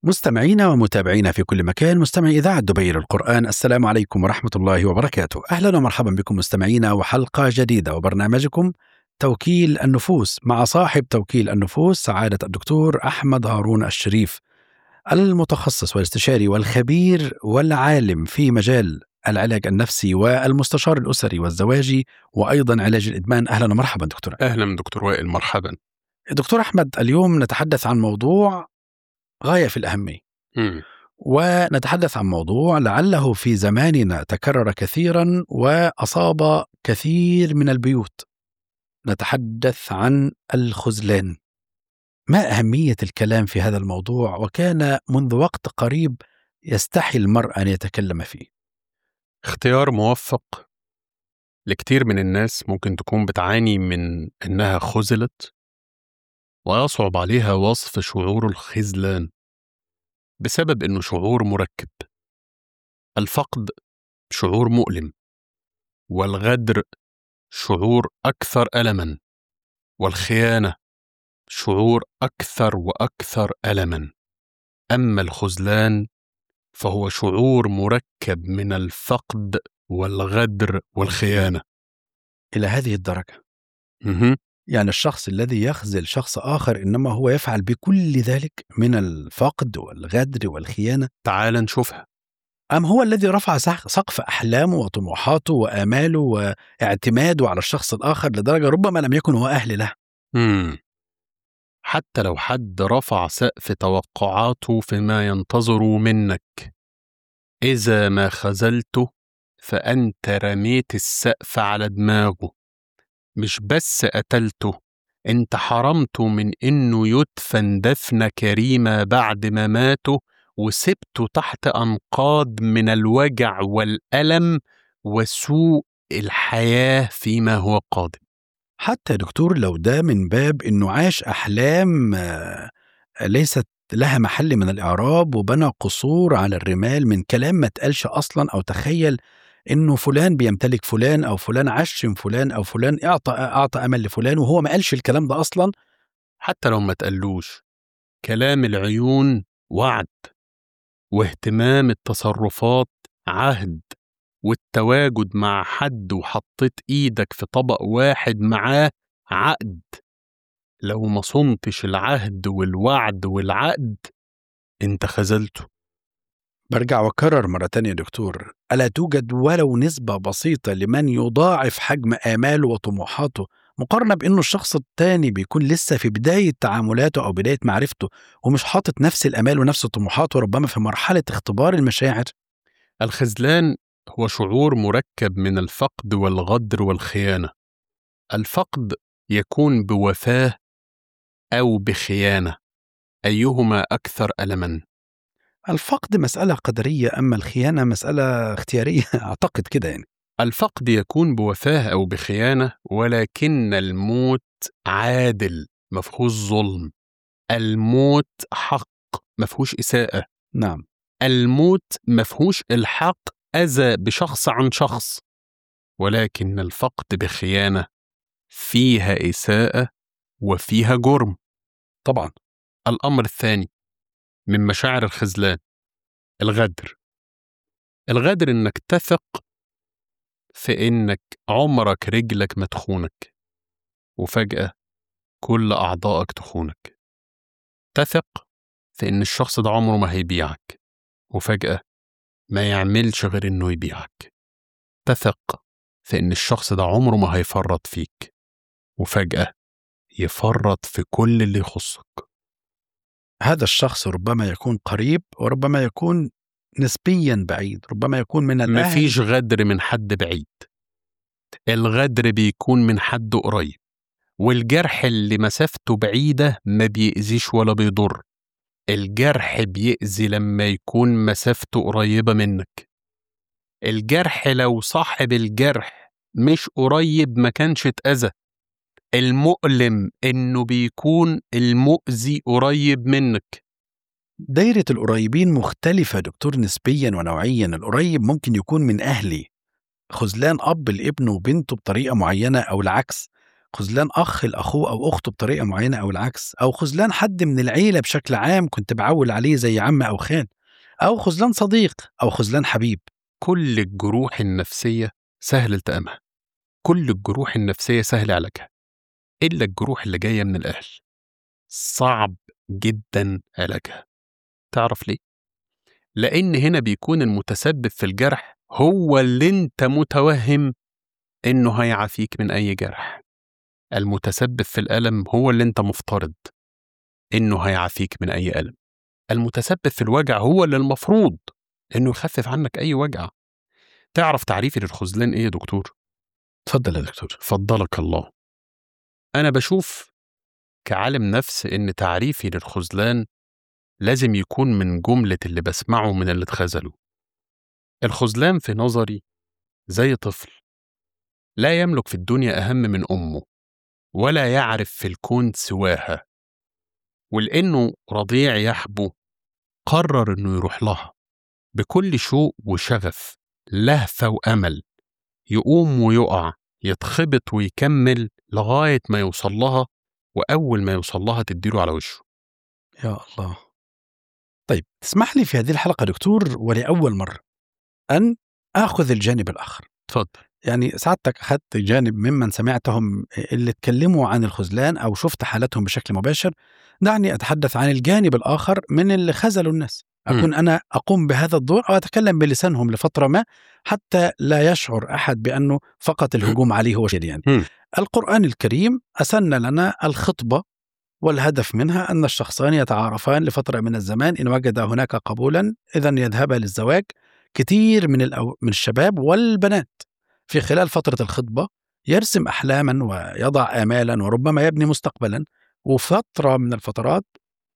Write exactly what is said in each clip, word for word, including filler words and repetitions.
مستمعينا ومتابعينا في كل مكان، مستمعي إذاعة دبي للقرآن، السلام عليكم ورحمة الله وبركاته. أهلا ومرحبا بكم مستمعينا وحلقة جديدة وبرنامجكم توكيل النفوس مع صاحب توكيل النفوس سعادة الدكتور أحمد هارون الشريف، المتخصص والاستشاري والخبير والعالم في مجال العلاج النفسي والمستشار الأسري والزواجي وأيضا علاج الإدمان. أهلا ومرحبا دكتور. أهلا دكتور وائل، مرحبا دكتور أحمد. اليوم نتحدث عن موضوع غاية في الأهمية، م. ونتحدث عن موضوع لعله في زماننا تكرر كثيرا وأصاب كثير من البيوت. نتحدث عن الخذلان. ما أهمية الكلام في هذا الموضوع، وكان منذ وقت قريب يستحي المرء أن يتكلم فيه؟ اختيار موفق لكتير من الناس ممكن تكون بتعاني من إنها خذلت، ويصعب عليها وصف شعور الخذلان بسبب إنه شعور مركب. الفقد شعور مؤلم، والغدر شعور أكثر ألماً، والخيانة شعور أكثر وأكثر ألماً. أما الخذلان فهو شعور مركب من الفقد والغدر والخيانة. إلى هذه الدرجة؟ م- يعني الشخص الذي يخذل شخص آخر إنما هو يفعل بكل ذلك من الفقد والغدر والخيانة؟ تعال نشوفها. أم هو الذي رفع سقف أحلامه وطموحاته وآماله واعتماده على الشخص الآخر لدرجة ربما لم يكن هو أهل له؟ مم. حتى لو حد رفع سقف توقعاته فيما ينتظر منك، إذا ما خذلته فأنت رميت السقف على دماغه. مش بس قتلته، أنت حرمته من إنه يدفن دفنة كريمة بعد ما ماته، وسبته تحت أنقاض من الوجع والألم وسوء الحياة فيما هو قادم. حتى دكتور لو ده من باب إنه عاش أحلام ليست لها محل من الإعراب، وبنى قصور على الرمال من كلام ما تقالش أصلا، أو تخيل إنه فلان بيمتلك فلان، أو فلان عشم فلان، أو فلان أعطى أعطى أمل لفلان وهو ما قالش الكلام ده أصلا. حتى لو ما تقلوش، كلام العيون وعد، واهتمام التصرفات عهد، والتواجد مع حد وحطيت إيدك في طبق واحد معاه عقد. لو ما صنتش العهد والوعد والعقد انت خذلته. برجع وكرر مرة تانية دكتور، ألا توجد ولو نسبة بسيطة لمن يضاعف حجم آماله وطموحاته مقارنة بأنه الشخص التاني بيكون لسه في بداية تعاملاته أو بداية معرفته، ومش حاطط نفس الآمال ونفس الطموحات، وربما في مرحلة اختبار المشاعر؟ الخذلان هو شعور مركب من الفقد والغدر والخيانة. الفقد يكون بوفاة أو بخيانة، أيهما أكثر ألماً؟ الفقد مسألة قدرية، أما الخيانة مسألة اختيارية أعتقد كده يعني. الفقد يكون بوفاة أو بخيانة، ولكن الموت عادل مفهوش ظلم. الموت حق مفهوش إساءة. نعم. الموت مفهوش الحق أذى بشخص عن شخص، ولكن الفقد بخيانة فيها إساءة وفيها جرم. طبعا. الأمر الثاني من مشاعر الخذلان الغدر. الغدر إنك تثق في إنك عمرك رجلك ما تخونك، وفجأة كل أعضائك تخونك. تثق في إن الشخص ده عمره ما هيبيعك، وفجأة ما يعملش غير إنه يبيعك. تثق في إن الشخص ده عمره ما هيفرط فيك، وفجأة يفرط في كل اللي يخصك. هذا الشخص ربما يكون قريب، وربما يكون نسبيا بعيد، ربما يكون من الأهل. مفيش غدر من حد بعيد، الغدر بيكون من حد قريب، والجرح اللي مسافته بعيدة ما بيأذيش ولا بيضر. الجرح بيأذي لما يكون مسافته قريبة منك. الجرح لو صاحب الجرح مش قريب ما كانش اتأذى. المؤلم إنه بيكون المؤذي قريب منك. دايرة القريبين مختلفة دكتور نسبيا ونوعيا. القريب ممكن يكون من أهلي، خذلان أب لابنه وبنته بطريقة معينة، أو العكس، خذلان أخ لأخوه أو أخته بطريقة معينة أو العكس، أو خذلان حد من العيلة بشكل عام كنت بعول عليه زي عم أو خال، أو خذلان صديق أو خذلان حبيب. كل الجروح النفسية سهل التئامها، كل الجروح النفسية سهل علاجها، إلا الجروح اللي جاية من الأهل صعب جدا علاجها. تعرف ليه؟ لأن هنا بيكون المتسبب في الجرح هو اللي انت متوهم إنه هيعافيك من أي جرح. المتسبب في الألم هو اللي انت مفترض إنه هيعافيك من أي ألم. المتسبب في الوجع هو اللي المفروض إنه يخفف عنك أي وجع. تعرف تعريفي للخذلان إيه يا دكتور؟ تفضل يا دكتور. فضلك الله. أنا بشوف كعالم نفس إن تعريفي للخذلان لازم يكون من جملة اللي بسمعه من اللي اتخذلوا. الخذلان في نظري زي طفل لا يملك في الدنيا أهم من أمه، ولا يعرف في الكون سواها، ولأنه رضيع يحبو قرر إنه يروح لها بكل شوق وشغف، لهفة وأمل، يقوم ويقع، يتخبط ويكمل لغاية ما يوصل لها، وأول ما يوصل لها تديله على وشه. يا الله. طيب تسمح لي في هذه الحلقة دكتور ولأول مرة أن أخذ الجانب الآخر. تفضل. يعني سعادتك أخذت جانب ممن سمعتهم اللي تكلموا عن الخذلان أو شفت حالتهم بشكل مباشر. دعني أتحدث عن الجانب الآخر من اللي خذلوا الناس. أكون أنا أقوم بهذا الدور أو أتكلم بلسانهم لفترة ما حتى لا يشعر أحد بأنه فقط الهجوم عليه هو شيء. يعني القرآن الكريم أسن لنا الخطبة، والهدف منها أن الشخصان يتعارفان لفترة من الزمان، إن وجد هناك قبولا إذن يذهبا للزواج. كثير من, الأو... من الشباب والبنات في خلال فترة الخطبة يرسم أحلاما ويضع آمالا وربما يبني مستقبلا، وفترة من الفترات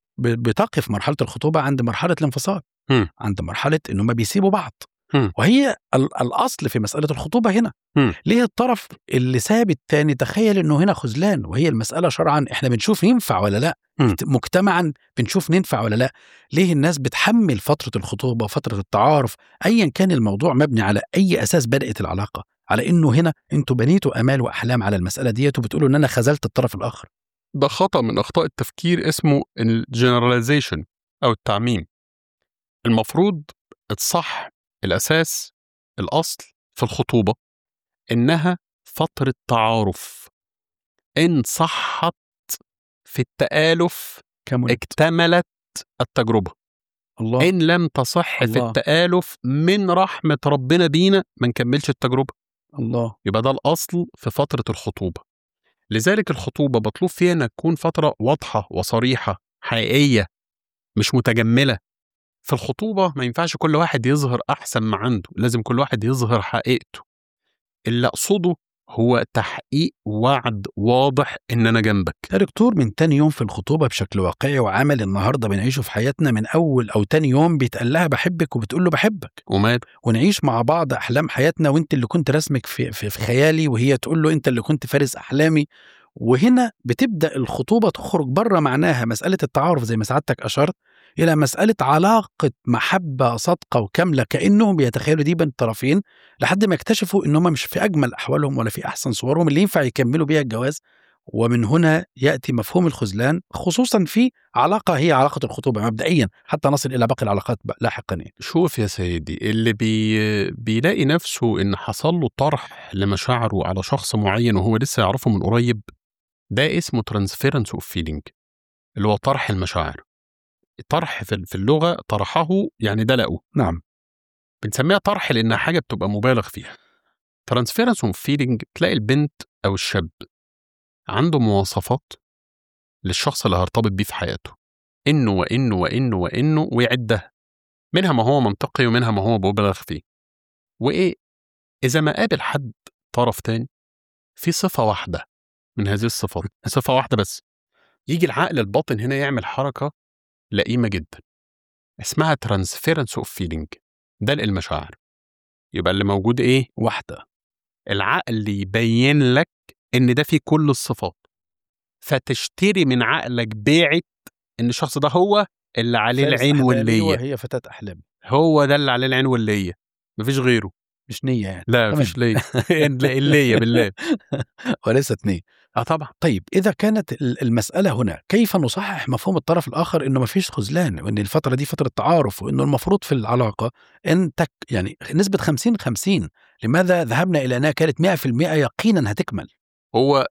بتقف مرحلة الخطوبة عند مرحلة الانفصال، م. عند مرحلة إنه ما بيسيبوا بعض. م. وهي الأصل في مسألة الخطوبة هنا. م. ليه الطرف اللي ساب التاني تخيل إنه هنا خذلان، وهي المسألة شرعا إحنا بنشوف ينفع ولا لا، م. مجتمعا بنشوف ننفع ولا لا. ليه الناس بتحمل فترة الخطوبة وفترة التعارف أيا كان الموضوع مبني على أي أساس بدأت العلاقة، على إنه هنا أنتوا بنيتوا أمال وأحلام على المسألة ديت وبتقولوا إن أنا خذلت الطرف الآخر. ده خطأ من أخطاء التفكير اسمه الجنراليزيشن أو التعميم. المفروض الصح، الأساس، الأصل في الخطوبة إنها فترة تعارف. إن صحت في التآلف كملت. اكتملت التجربة. الله. إن لم تصح الله. في التآلف من رحمة ربنا بينا ما نكملش التجربة. الله. يبقى ده الأصل في فترة الخطوبة. لذلك الخطوبة مطلوب فيها أن تكون فترة واضحة وصريحة حقيقية مش متجملة. في الخطوبة ما ينفعش كل واحد يظهر أحسن ما عنده، لازم كل واحد يظهر حقيقته. اللي أقصده هو تحقيق وعد واضح إن أنا جنبك. يا دكتور، من تاني يوم في الخطوبة بشكل واقعي وعمل النهاردة بنعيشه في حياتنا، من أول أو تاني يوم بيتقال لها بحبك وبتقول له بحبك ومال، ونعيش مع بعض أحلام حياتنا، وانت اللي كنت رسمك في, في, في خيالي وهي تقول له انت اللي كنت فارس أحلامي. وهنا بتبدأ الخطوبة تخرج بره معناها مسألة التعارف زي ما سعادتك أشرت إلى مسألة علاقة محبة صادقة وكاملة، كأنهم بيتخيلوا دي بين الطرفين لحد ما يكتشفوا إنهم مش في أجمل أحوالهم ولا في أحسن صورهم اللي ينفع يكملوا بيها الجواز. ومن هنا يأتي مفهوم الخذلان، خصوصا في علاقة هي علاقة الخطوبة مبدئيا حتى نصل إلى باقي العلاقات لاحقا. شوف يا سيدي، اللي بي... بيلاقي نفسه إن حصل له طرح لمشاعره على شخص معين وهو لسه يعرفه من قريب، ده اسمه transference of feeling، اللي هو طرح المشاعر. طرح في اللغة طرحه يعني دلقه. نعم. بنسميها طرح لأنها حاجة بتبقى مبالغ فيها. transference of feeling تلاقي البنت أو الشاب عنده مواصفات للشخص اللي هيرتبط بيه في حياته، إنه وإنه وإنه وإنه ويعدها، منها ما هو منطقي ومنها ما هو مبالغ فيه. وإيه إذا ما قابل حد طرف تاني في صفة واحدة من هذه الصفات، صفة واحدة بس، يجي العقل الباطن هنا يعمل حركة لئيمة جدا اسمها transference of feeling، دلق المشاعر. يبقى اللي موجود إيه؟ واحدة. العقل يبين لك إن ده فيه كل الصفات، فتشتري من عقلك بيعت إن الشخص ده هو اللي عليه العين واللية، وهي فتاة أحلامي، هو ده اللي عليه العين واللية، مفيش غيره. مش نية يعني. لا مفيش لية. اللية بالله وليست نية. اه طبعا. طيب إذا كانت المسألة هنا كيف نصحح مفهوم الطرف الآخر إنه ما فيش خذلان، وإن الفترة دي فترة تعارف، وإنه المفروض في العلاقة أن تك يعني نسبة خمسين خمسين؟ لماذا ذهبنا إلى أنها كانت مئة في المئة يقينا هتكمل؟ هو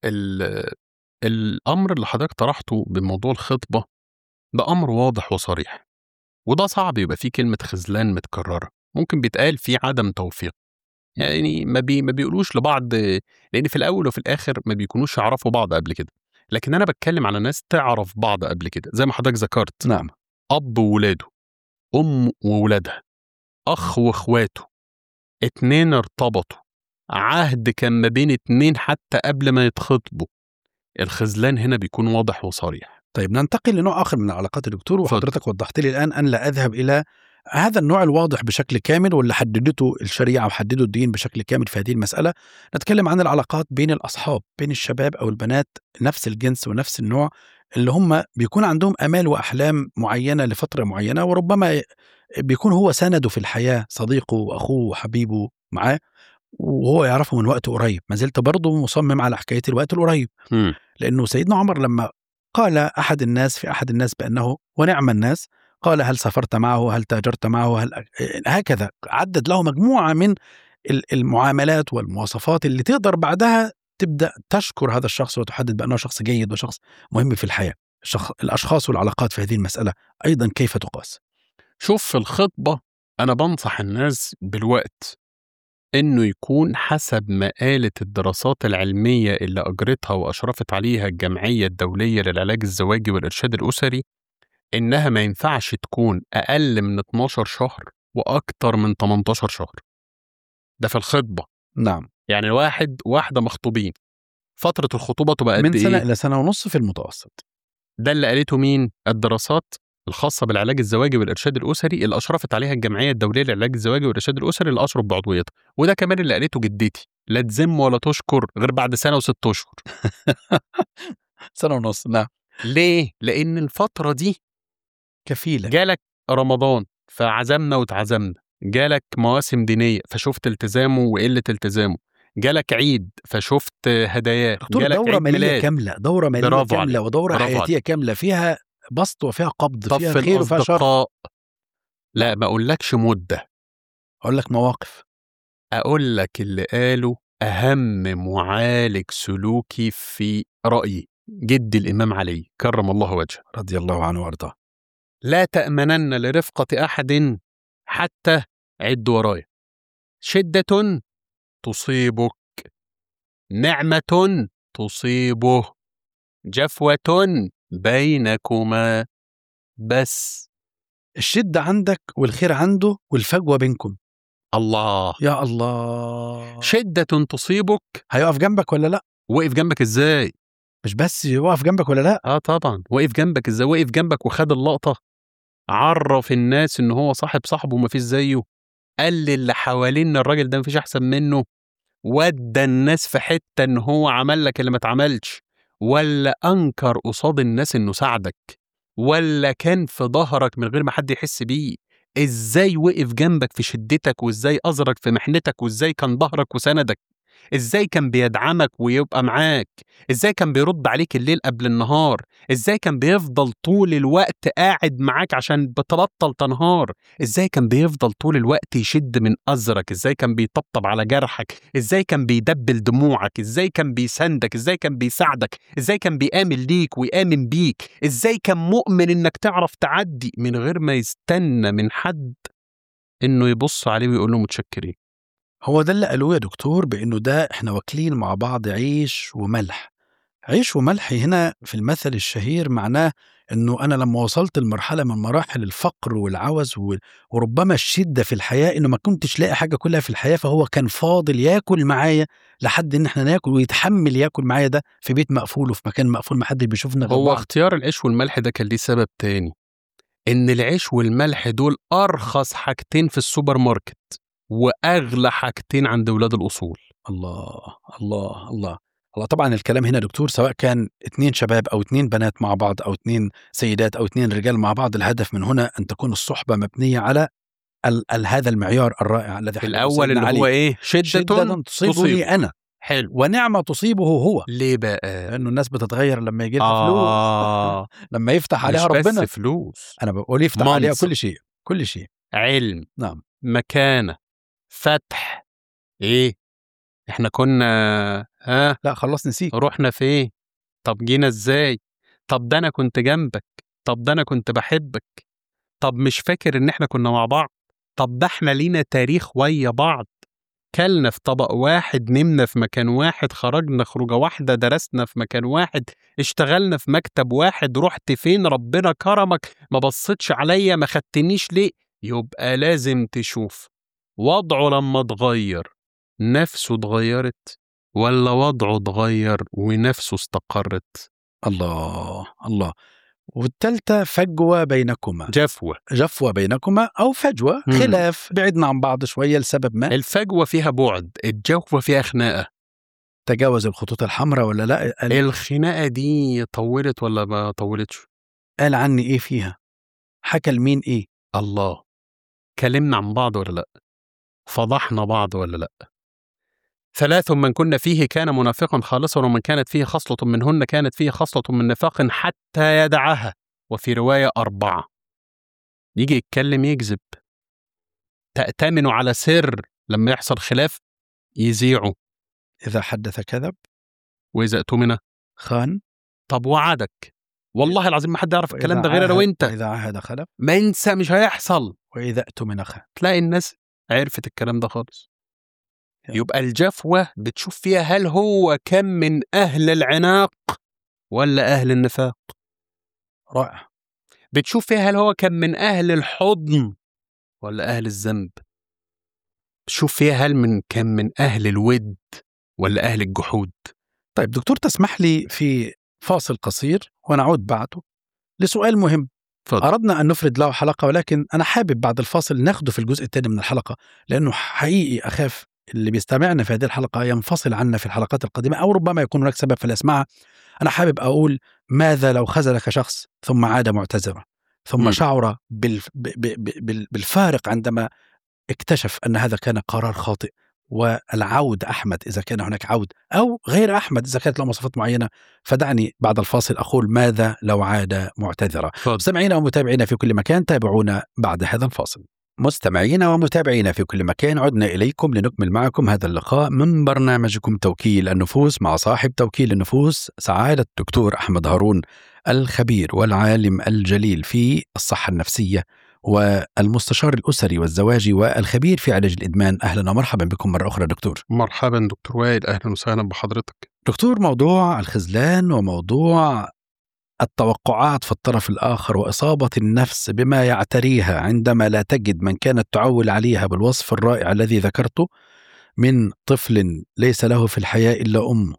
الأمر اللي حضرتك طرحته بموضوع الخطبة ده أمر واضح وصريح، وده صعب يبقى فيه كلمة خذلان متكررة. ممكن بيتقال فيه عدم توفيق، يعني ما, بي ما بيقولوش لبعض، لأن في الأول وفي الآخر ما بيكونوش يعرفوا بعض قبل كده. لكن أنا بتكلم على ناس تعرف بعض قبل كده، زي ما حضرتك ذكرت. نعم. أب وولاده، أم وولادها، أخ وإخواته، اتنين ارتبطوا، عهد كان ما بين اتنين حتى قبل ما يتخطبوا. الخذلان هنا بيكون واضح وصريح. طيب ننتقل لنوع آخر من العلاقات يا دكتور، وحضرتك وضحت لي الآن أن لا أذهب إلى هذا النوع الواضح بشكل كامل واللي حددته الشريعة وحدده الدين بشكل كامل في هذه المسألة. نتكلم عن العلاقات بين الأصحاب، بين الشباب أو البنات نفس الجنس ونفس النوع، اللي هم بيكون عندهم أمال وأحلام معينة لفترة معينة، وربما بيكون هو سنده في الحياة، صديقه وأخوه وحبيبه معاه، وهو يعرفه من وقت قريب. ما زلت برضه مصمم على حكاية الوقت القريب، م. لأنه سيدنا عمر لما قال أحد الناس في أحد الناس بأنه ونعم الناس، قال هل سافرت معه، هل تاجرت معه، هل هكذا عدد له مجموعة من المعاملات والمواصفات اللي تقدر بعدها تبدأ تشكر هذا الشخص وتحدد بأنه شخص جيد وشخص مهم في الحياة. الأشخاص والعلاقات في هذه المسألة أيضا كيف تقاس؟ شوف، في الخطبة أنا بنصح الناس بالوقت إنه يكون حسب ما قالت الدراسات العلمية اللي أجرتها وأشرفت عليها الجمعية الدولية للعلاج الزواجي والإرشاد الأسري، إنها ما ينفعش تكون أقل من اتناشر شهر وأكتر من تمنتاشر شهر. ده في الخطبة. نعم. يعني واحد واحدة مخطوبين، فترة الخطوبة تبقى قد إيه؟ من سنة إلى سنة ونص في المتوسط. ده اللي قالته مين؟ الدراسات الخاصة بالعلاج الزواجي والإرشاد الأسري اللي أشرفت عليها الجمعية الدولية للعلاج الزواجي والإرشاد الأسري اللي أشرف بعضويتها. وده كمان اللي قالته جدتي، لا تزم ولا تشكر غير بعد سنة وست أشهر. سنة ونص. نعم. ليه؟ لأن الفترة دي كفيلة. جالك رمضان فعزمنا وتعزمنا، جالك مواسم دينية فشفت التزامه وقلة التزامه، جالك عيد فشفت هداياه، دكتور جالك دورة عيد مالية ميلاد. كاملة، دورة مالية برافو كاملة عليك. ودورة برافو حياتية عليك. كاملة، فيها بسط وفيها قبض، طب فيها في خير وفيها شر. الأصدقاء، لا ما أقولكش مدة، أقول لك مواقف. أقول لك اللي قاله أهم معالج سلوكي في رأيي جد الإمام علي كرم الله وجهه رضي الله عنه وارضاه. لا تأمنن لرفقة أحد حتى عد ورايا، شدة تصيبك، نعمة تصيبه، جفوة بينكما. بس الشدة عندك والخير عنده والفجوة بينكم. الله يا الله. شدة تصيبك، هيقف جنبك ولا لا؟ وقف جنبك ازاي؟ مش بس يقف جنبك ولا لا، اه طبعا وقف جنبك ازاي؟ وقف جنبك وخد اللقطة، عرف الناس ان هو صاحب صاحبه ومفيش زيه، قال للي حوالين الراجل ده مفيش احسن منه، ودى الناس في حتة ان هو عمل لك اللي ما اتعملش، ولا انكر قصاد الناس انه ساعدك، ولا كان في ظهرك من غير ما حد يحس بيه. ازاي وقف جنبك في شدتك، وازاي أزرك في محنتك، وازاي كان ظهرك وسندك، ازاي كان بيدعمك ويبقى معاك، ازاي كان بيرد عليك الليل قبل النهار، ازاي كان بيفضل طول الوقت قاعد معاك عشان بتبطل تنهار، ازاي كان بيفضل طول الوقت يشد من أزرك، ازاي كان بيطبطب على جرحك، ازاي كان بيدبل دموعك، ازاي كان بيساندك، ازاي كان بيساعدك، ازاي كان بيآمن ليك ويآمن بيك، ازاي كان مؤمن انك تعرف تعدي من غير ما يستنى من حد انه يبص عليه ويقول له متشكرين. هو ده اللي قالوه يا دكتور، بأنه ده احنا واكلين مع بعض عيش وملح. عيش وملح هنا في المثل الشهير معناه أنه أنا لما وصلت لمرحلة من مراحل الفقر والعوز وربما الشدة في الحياة، أنه ما كنتش لاقي حاجة كلها في الحياة، فهو كان فاضل ياكل معايا لحد أن احنا ناكل، ويتحمل ياكل معايا ده في بيت مقفول وفي مكان مقفول ما حد بيشوفنا غير هو بعض. اختيار العيش والملح ده كان ليه سبب تاني، إن العيش والملح دول أرخص حاجتين في السوبر ماركت وأغلى حاجتين عند ولاد الأصول. الله الله الله الله. طبعا الكلام هنا دكتور سواء كان اتنين شباب أو اتنين بنات مع بعض أو اتنين سيدات أو اتنين رجال مع بعض، الهدف من هنا أن تكون الصحبة مبنية على ال ال هذا المعيار الرائع الذي الأول اللي عليه. هو إيه؟ شدة, شدة تصيبني أنا. حلو. ونعمة تصيبه هو. ليه بقى؟ لأنه الناس بتتغير لما يجي لها آه فلوس لما يفتح عليها مش ربنا. بس فلوس، أنا بقول يفتح منصب. عليها كل شيء، كل شيء، علم، نعم، مكانة، فتح. إيه إحنا كنا ها لا خلص نسيك. رحنا فين؟ طب جينا إزاي؟ طب ده أنا كنت جنبك، طب ده أنا كنت بحبك، طب مش فاكر إن إحنا كنا مع بعض، طب ده إحنا لينا تاريخ ويا بعض، كلنا في طبق واحد، نمنا في مكان واحد، خرجنا خروجة واحدة، درسنا في مكان واحد، اشتغلنا في مكتب واحد، رحت فين ربنا كرمك، ما بصيتش عليا، ما خدتنيش ليه؟ يبقى لازم تشوف وضعه لما اتغير نفسه اتغيرت ولا وضعه اتغير ونفسه استقرت. الله الله. والثالثة فجوة بينكما، جفوة. جفوة بينكما أو فجوة، مم. خلاف، بعدنا عن بعض شوية لسبب ما. الفجوة فيها بعد، الجفوة فيها خناقة. تجاوز الخطوط الحمراء ولا لا؟ قال, الخناقة دي طولت ولا ما طولتش؟ قال عني إيه فيها؟ حكى لمين إيه؟ الله. كلمنا عن بعض ولا لأ؟ فضحنا بعض ولا لأ؟ ثلاث من كنا فيه كان منافقا خالصا، ومن كانت فيه خصلة منهن كانت فيه خصلة من نفاق حتى يدعها. وفي رواية أربعة. يجي يتكلم يكذب، تأتمنوا على سر، لما يحصل خلاف يذيعوا، إذا حدث كذب، وإذا اؤتمن خان. طب وعدك، والله العظيم ما حد يعرف الكلام ده غير أنا عاهد وأنت. وإذا عاهد خلف، ما ينسى، مش هيحصل. وإذا اؤتمن خان. تلاقي الناس عرفت الكلام ده خالص. يبقى الجفوة بتشوف فيها هل هو كان من أهل العناق ولا أهل النفاق. رائع. بتشوف فيها هل هو كان من أهل الحضن ولا أهل الذنب. بتشوف فيها هل من كان من أهل الود ولا أهل الجحود. طيب دكتور، تسمح لي في فاصل قصير ونعود بعده لسؤال مهم. فضل. أردنا أن نفرد له حلقة، ولكن أنا حابب بعد الفاصل ناخده في الجزء الثاني من الحلقة، لأنه حقيقي أخاف اللي بيستمعنا في هذه الحلقة ينفصل عنا في الحلقات القادمة، أو ربما يكون هناك سبب فلا يسمعها. أنا حابب أقول: ماذا لو خذلك شخص ثم عاد معتذرا، ثم م. شعر بالف... بال... بالفارق عندما اكتشف أن هذا كان قرار خاطئ، والعود أحمد إذا كان هناك عود، أو غير أحمد إذا كانت له مواصفات معينة. فدعني بعد الفاصل أقول ماذا لو عاد معتذرا. مستمعينا ومتابعينا في كل مكان، تابعونا بعد هذا الفاصل. مستمعينا ومتابعينا في كل مكان، عدنا إليكم لنكمل معكم هذا اللقاء من برنامجكم توكيل النفوس، مع صاحب توكيل النفوس سعادة الدكتور أحمد هارون، الخبير والعالم الجليل في الصحة النفسية والمستشار الأسري والزواجي والخبير في علاج الإدمان. أهلا ومرحبا بكم مرة أخرى دكتور. مرحبا دكتور وائل، أهلا وسهلا بحضرتك. دكتور، موضوع الخذلان وموضوع التوقعات في الطرف الآخر وإصابة النفس بما يعتريها عندما لا تجد من كانت تعول عليها بالوصف الرائع الذي ذكرته، من طفل ليس له في الحياة إلا أمه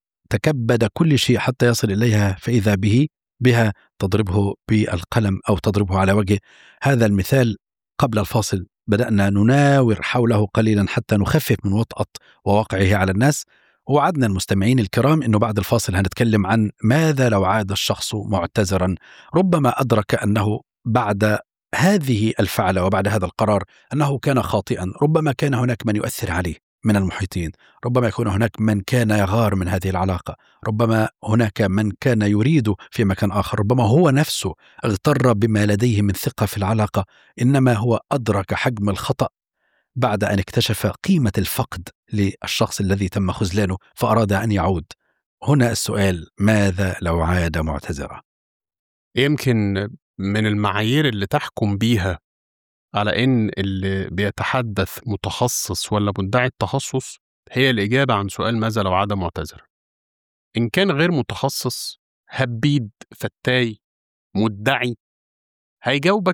تكبد كل شيء حتى يصل إليها، فإذا به بها تضربه بالقلم أو تضربه على وجهه. هذا المثال قبل الفاصل بدأنا نناور حوله قليلا حتى نخفف من وطأة وواقعه على الناس. ووعدنا المستمعين الكرام أنه بعد الفاصل هنتكلم عن ماذا لو عاد الشخص معتذرا، ربما أدرك أنه بعد هذه الفعلة وبعد هذا القرار أنه كان خاطئا، ربما كان هناك من يؤثر عليه من المحيطين، ربما يكون هناك من كان يغار من هذه العلاقة، ربما هناك من كان يريد في مكان آخر، ربما هو نفسه اغتر بما لديه من ثقة في العلاقة، إنما هو أدرك حجم الخطأ بعد أن اكتشف قيمة الفقد للشخص الذي تم خذلانه فأراد أن يعود. هنا السؤال: ماذا لو عاد معتذرا؟ يمكن من المعايير اللي تحكم بيها على إن اللي بيتحدث متخصص ولا مدعي التخصص هي الإجابة عن سؤال ماذا لو عاد معتذرا. إن كان غير متخصص، هبيد، فتاي، مدعي، هيجاوبك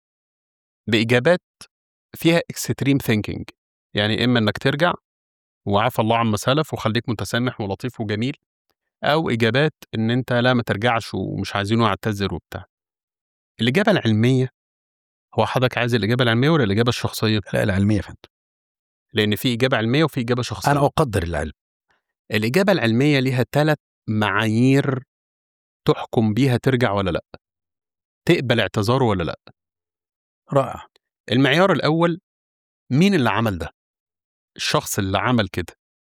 بإجابات فيها extreme thinking، يعني إما إنك ترجع وعفى الله عما سلف وخليك متسامح ولطيف وجميل، أو إجابات إن أنت لا ما ترجعش ومش عايزينه يعتذر وبتاع. الإجابة العلمية، هو حضرتك عايز الإجابة العلمية ولا الإجابة الشخصية؟ لا، العلمية فهمت، لأن في إجابة علمية وفي إجابة شخصية. أنا أقدر العلم. الإجابة العلمية لها ثلاث معايير تحكم بيها ترجع ولا لأ، تقبل اعتذاره ولا لأ. رائع. المعيار الأول: مين اللي عمل ده؟ الشخص اللي عمل كده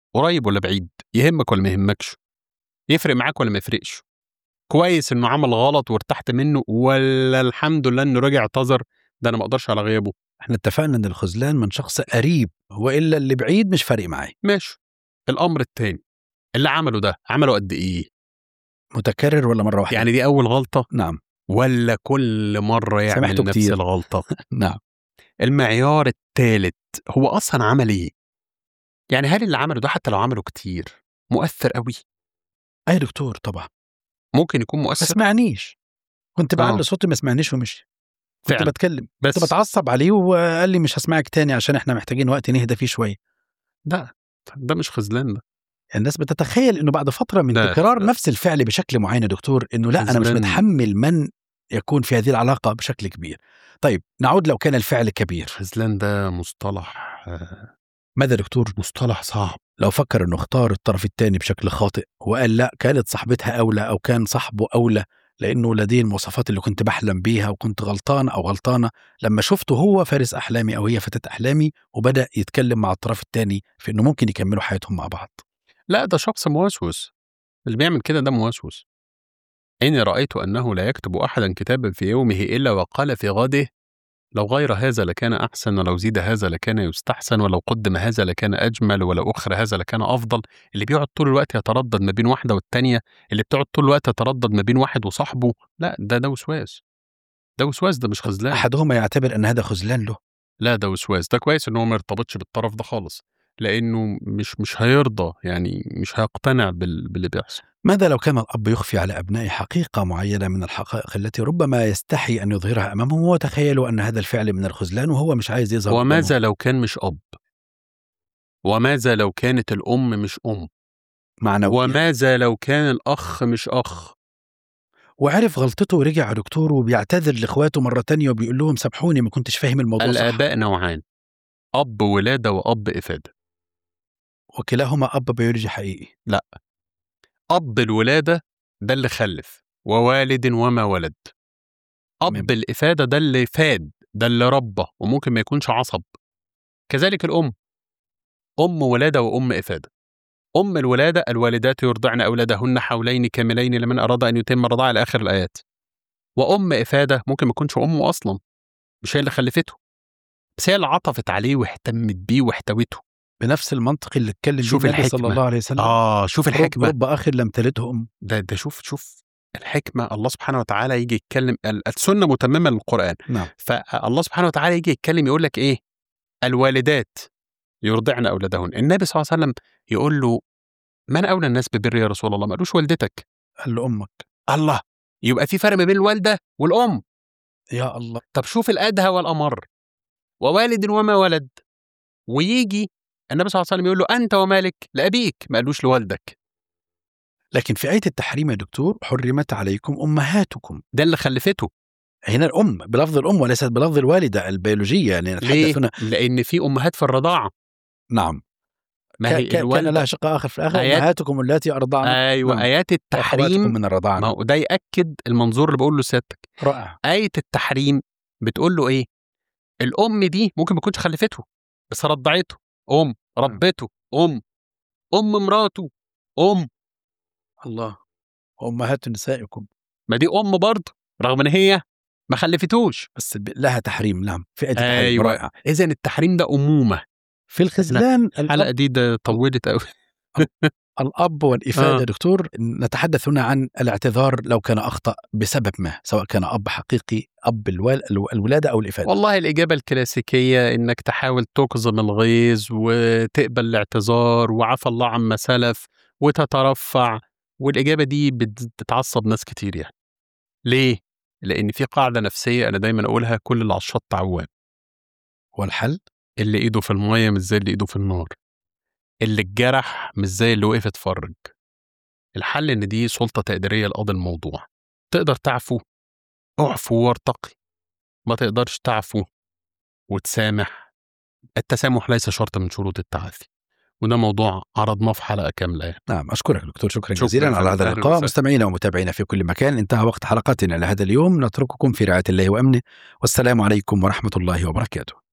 قريب ولا بعيد، يهمك ولا ما يهمكش، يفرق معاك ولا ما يفرقش، كويس انه عمل غلط وارتحت منه، ولا الحمد لله انه رجع اعتذر، ده انا ما اقدرش على غيابه. احنا اتفقنا ان الخذلان من شخص قريب، والا اللي بعيد مش فارق معي. ماشي. الامر الثاني اللي عمله ده، عمله قد ايه؟ متكرر ولا مره واحده؟ يعني دي اول غلطه؟ نعم. ولا كل مره يعمل سمعته نفس كتير. الغلطه؟ نعم. المعيار الثالث هو اصلا عمل ايه؟ يعني هل اللي عمله ده حتى لو عمله كتير مؤثر قوي؟ اي دكتور طبعا ممكن يكون ما مؤثر. سمعنيش، كنت بعلي آه. صوتي ما سمعنيش ومشي، كنت فعلا. بتكلم، بس كنت بتعصب عليه وقال لي مش هسمعك تاني عشان احنا محتاجين وقت نهدى فيه شويه. ده ده مش خذلان ده. الناس بتتخيل انه بعد فتره من لا، تكرار لا. نفس الفعل بشكل معين يا دكتور انه لا انا مش خذلان. متحمل من يكون في هذه العلاقه بشكل كبير. طيب نعود لو كان الفعل كبير. خذلان ده مصطلح آه، ماذا دكتور؟ مصطلح صعب. لو فكر انه اختار الطرف الثاني بشكل خاطئ وقال لا كانت صاحبتها اولى او كان صاحبه اولى لانه لديه المواصفات اللي كنت بحلم بيها وكنت غلطان او غلطانه لما شفته هو فارس احلامي او هي فتاة احلامي، وبدا يتكلم مع الطرف الثاني في انه ممكن يكملوا حياتهم مع بعض. لا، ده شخص موسوس، اللي بيعمل كده ده موسوس. إني رأيت أنه لا يكتب أحدا كتابا في يومه إلا وقال في غده لو غير هذا لكان أحسن، ولو زيد هذا لكان يستحسن، ولو قدم هذا لكان أجمل، ولو أخر هذا لكان أفضل. اللي بيقعد طول الوقت يتردد ما بين واحدة والتانية، اللي بتقعد طول الوقت يتردد ما بين واحد وصاحبه، لا ده ده وسواس. ده وسواس، ده مش خذلان. احدهما يعتبر ان هذا خذلان له. لا ده وسواس. ده كويس إنه ما يرتبطش بالطرف ده خالص، لأنه مش مش هيرضى، يعني مش هيقتنع بال... باللي بيحصل. ماذا لو كان الأب يخفي على أبنائه حقيقة معينة من الحقائق التي ربما يستحي أن يظهرها أمامهم وتخيلوا أن هذا الفعل من الخذلان وهو مش عايز يظهر قدامهم؟ وماذا لو كان مش أب؟ وماذا لو كانت الأم مش أم؟ معنويا. وماذا لو كان الأخ مش أخ؟ وعرف غلطته ورجع دكتور وبيعتذر لإخواته مرة تانية وبيقول لهم سامحوني ما كنتش فاهم الموضوع صح. الآباء نوعان، أب ولادة وأب إفادة. وكلاهما أب بيولوجي حقيقي. لا، أب الولادة ده اللي خلف ووالد وما ولد. أب مم. الإفادة ده اللي فاد، ده اللي ربى وممكن ما يكونش عصب. كذلك الأم، أم ولادة وأم إفادة. أم الولادة الوالدات يرضعن أولادهن حولين كاملين لمن أراد أن يتم الرضاعة إلى آخر الآيات. وأم إفادة ممكن ما يكونش أمه أصلا، مش هي اللي خلفته، بس هي اللي عطفت عليه واهتمت بيه واحتوته. بنفس المنطق اللي اتكلم شوف بيه النبي الحكمة. صلى الله عليه وسلم. آه شوف الحكمة. رب أخ لم تلده أم. ده ده شوف شوف الحكمة. الله سبحانه وتعالى يجي يتكلم، السنة متممة للقرآن. نعم. فالله سبحانه وتعالى يجي يتكلم يقول لك إيه؟ الوالدات يرضعن أولادهن. النبي صلى الله عليه وسلم يقول له من أولى الناس ببر يا رسول الله؟ ما قالوش والدتك، قال له أمك. الله، يبقى في فرق ما بين الوالدة والأم. يا الله. طب شوف الأدهى والأمر، ووالد وما ولد. ويجي النبي صلى الله عليه وسلم يقول له أنت ومالك لأبيك، ما قالوش لوالدك. لكن في آية التحريم يا دكتور حرمت عليكم أمهاتكم، ده اللي خلفته. هنا الأم بلفظ الأم وليست بلفظ الوالدة البيولوجية، يعني نتحدث هنا. لأن في أمهات في الرضاعة. نعم. ما هي ك- كان الوالدة لها شق آخر في الآخر. آيات- أمهاتكم التي أرضعن. أيوة نعم. آيات وأخواتكم التحريم. من الرضاعة. ما هو ده يأكد المنظور اللي بقول له سيادتك. رائع. آية التحريم بتقول له إيه؟ الأم دي ممكن ما تكونش خلفته بس رضعته، أم ربته، أم أم مراته، أم الله. وأمهات نسائكم. ما دي أم برضه رغم إن هي ما خلفتوش، بس ب- لها تحريم. نعم في آية التحريم. أيوة. رائع. إذن التحريم ده أمومة. في الخذلان الحلقة الأب, دي ده طولت أوي. الأب والإفادة آه. دكتور. نتحدث هنا عن الاعتذار لو كان أخطأ بسبب ما، سواء كان أب حقيقي، أب الوال... الو- الولادة أو الإفادة. والله الإجابة الكلاسيكية إنك تحاول تكظم الغيظ وتقبل الاعتذار وعفى الله عما سلف وتترفع، والإجابة دي بت- بتعصب ناس كتير. يعني ليه؟ لأن في قاعدة نفسية أنا دايما أقولها، كل اللي على الشط عوام. والحل اللي إيده في المية مش زي اللي إيده في النار، اللي اتجرح مش زي اللي وقف اتفرج. الحل إن دي سلطة تقديرية لقاضي الموضوع. تقدر تعفو اعفو وارتقي، ما تقدرش تعفو وتسامح. التسامح ليس شرط من شروط التعافي، وده موضوع عرضناه في حلقة كاملة يعني. نعم. أشكرك دكتور، شكرا, شكراً جزيلا على هذا أهلاً اللقاء. وسهلاً. مستمعينا ومتابعينا في كل مكان، انتهى وقت حلقتنا لهذا اليوم. نترككم في رعاية الله وأمنه، والسلام عليكم ورحمة الله وبركاته.